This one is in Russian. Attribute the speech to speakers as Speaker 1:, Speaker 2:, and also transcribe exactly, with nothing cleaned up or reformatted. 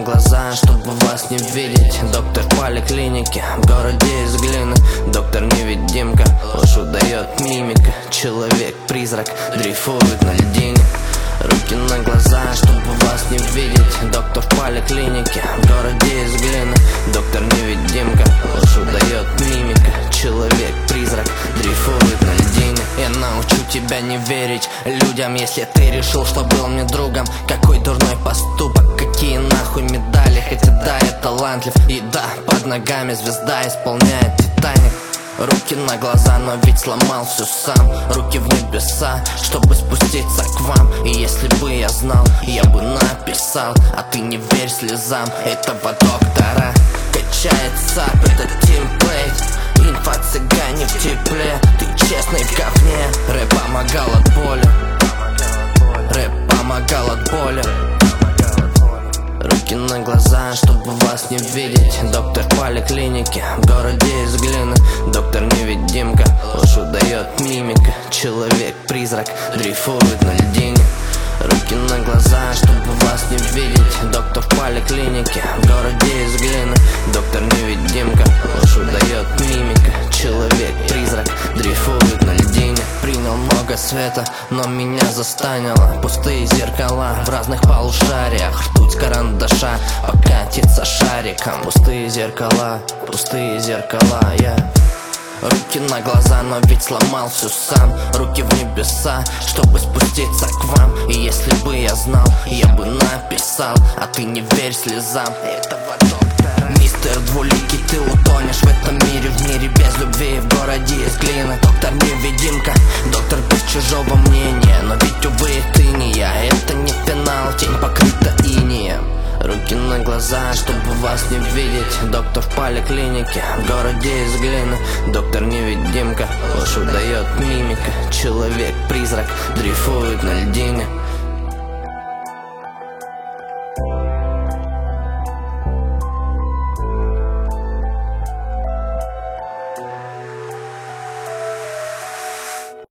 Speaker 1: глаза, чтобы вас не видеть. Доктор в поликлинике, в городе из глины. Доктор-невидимка, ложь удает мимика. Человек-призрак дрейфует на льдине. Руки на глаза, чтобы вас не видеть. Доктор в поликлинике, в городе из глины. Доктор-невидимка, ложь удает мимика. Человек-призрак дрейфует на льдине. Я научу тебя не верить людям, если ты решил, что был мне другом. Какой дурной поступок, какие нахуй медали. Хотя да, я талантлив, и да, под ногами звезда исполняет Титаник. Руки на глаза, но ведь сломал все сам. Руки в небеса, чтобы спуститься к вам. И если бы я знал, я бы написал. А ты не верь слезам этого доктора. Качает сап, это тимплейт. Инфа цыгане в тепле. Ты честный в говне. Рэп помогал от боли. Рэп помогал от боли. Руки на глаза, чтобы вас не видеть. Доктор в поликлинике, в городе из глины. Доктор-невидимка, ложь удает мимика. Человек-призрак дрейфует на льдине. Руки на глаза, чтобы вас не видеть. Доктор в поликлинике, в городе из глины. Доктор-невидимка, ложь удает мимика. Человек-призрак дрейфует на льдине. Принял много света, но меня застанило. Пустые зеркала в разных полушариях. Ртуть карандаша покатится шариком. Пустые зеркала, пустые зеркала, я yeah. Руки на глаза, но ведь сломал все сам. Руки в небеса, чтобы спуститься к вам. И если бы я знал, я бы написал. А ты не верь слезам этого доктора. Мистер Двуликий, ты утонешь в этом мире. В мире без любви, в городе из глины. Доктор-невидимка, доктор без чужого мнения. Но ведь, увы, ты не я, это не финал. Тень покрыта инеем. Руки на глаза, чтобы вас не видеть. Доктор в поликлинике, в городе из глины. Доктор-невидимка, ложь удает мимика. Человек-призрак дрейфует на льдине.